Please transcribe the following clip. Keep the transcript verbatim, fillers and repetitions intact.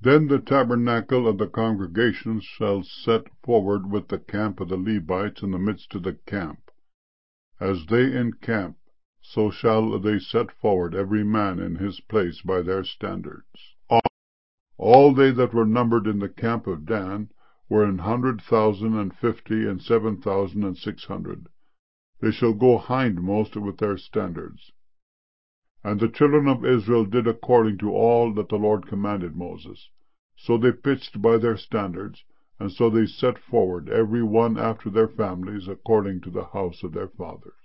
Then the tabernacle of the congregation shall set forward with the camp of the Levites in the midst of the camp. As they encamp, so shall they set forward every man in his place by their standards. All they that were numbered in the camp of Dan were an hundred thousand and fifty and seven thousand and six hundred. They shall go hindmost with their standards. And the children of Israel did according to all that the Lord commanded Moses. So they pitched by their standards, and so they set forward, every one after their families, according to the house of their fathers.